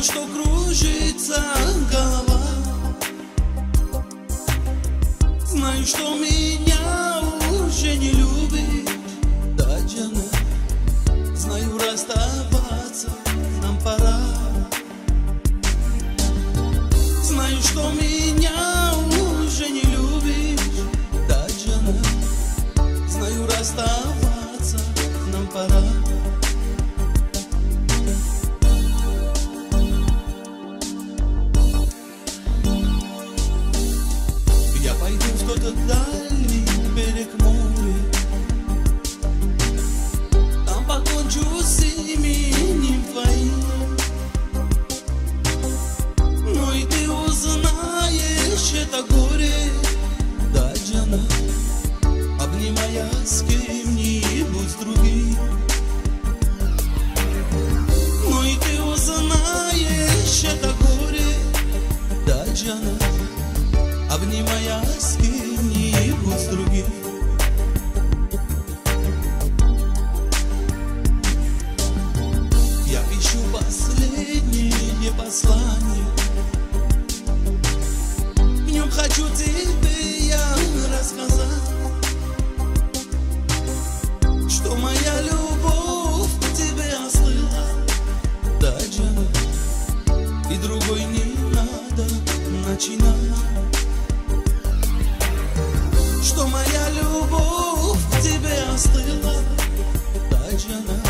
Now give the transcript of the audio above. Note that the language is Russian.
Знаю, что кружится голова, знаю, что меня уже не любит Таджана. Знаю, расставаться нам пора. Знаю, что меня уже не любишь Таджана. Знаю, расставаться нам пора. Я пойду в тот дальний берег моря, там покончу с именем твоим. Но и ты узнаешь это горе, Таджана, обнимая с кем-нибудь с другим. Но и ты узнаешь это горе, Таджана, обнимая с кем-нибудь с другим. Я пишу последнее послание, в нем хочу тебе я рассказать, что моя любовь к тебе остыла, Таджана, и другой не надо начинать. Что моя любовь к тебе остыла, Таджана,